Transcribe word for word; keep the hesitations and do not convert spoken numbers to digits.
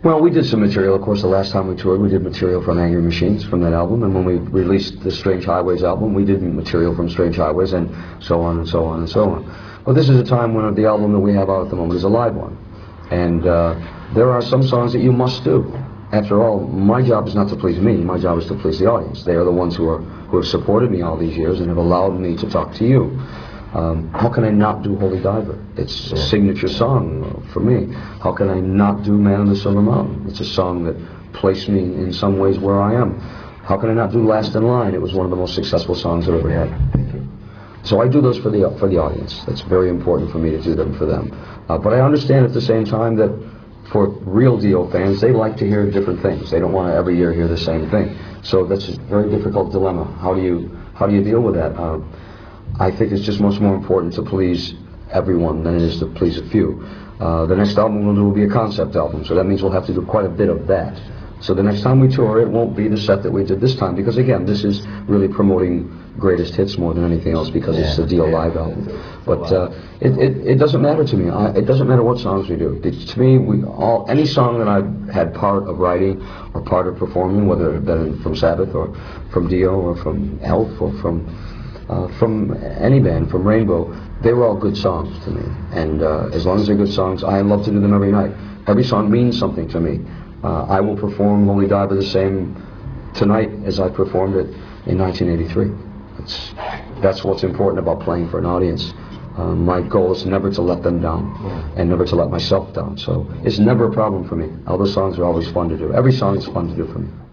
Well, we did some material. Of course, the last time we toured, we did material from Angry Machines, from that album. And when we released the Strange Highways album, we did material from Strange Highways, and so on and so on and so on. But this is a time when the album that we have out at the moment is a live one. And uh, there are some songs that you must do. After all, my job is not to please me. My job is to please the audience. They are the ones who, are, who have supported me all these years and have allowed me to talk to you. Um, how can I not do Holy Diver? It's a signature song for me. How can I not do Man on the Silver Mountain? It's a song that placed me in some ways where I am. How can I not do Last in Line? It was one of the most successful songs I've ever had. Thank you. So I do those for the for the audience. That's very important for me to do them for them. Uh, but I understand at the same time that for real Dio fans, they like to hear different things. They don't want to every year hear the same thing. So that's a very difficult dilemma. How do you how do you deal with that? Uh, I think it's just much more important to please everyone than it is to please a few. Uh, the next album we'll do will be a concept album, so that means we'll have to do quite a bit of that. So the next time we tour, it won't be the set that we did this time, because again, this is really promoting greatest hits more than anything else, because yeah, it's a Dio yeah. live album. But uh, it, it, it doesn't matter to me. I, it doesn't matter what songs we do. It, to me, we all any song that I've had part of writing or part of performing, whether it been from Sabbath or from Dio or from Elf or from Uh, from any band, from Rainbow, they were all good songs to me. And uh, as long as they're good songs, I love to do them every night. Every song means something to me. Uh, I will perform Holy Diver the same tonight as I performed it in nineteen eighty-three. That's, that's what's important about playing for an audience. Uh, my goal is never to let them down and never to let myself down. So it's never a problem for me. All those songs are always fun to do. Every song is fun to do for me.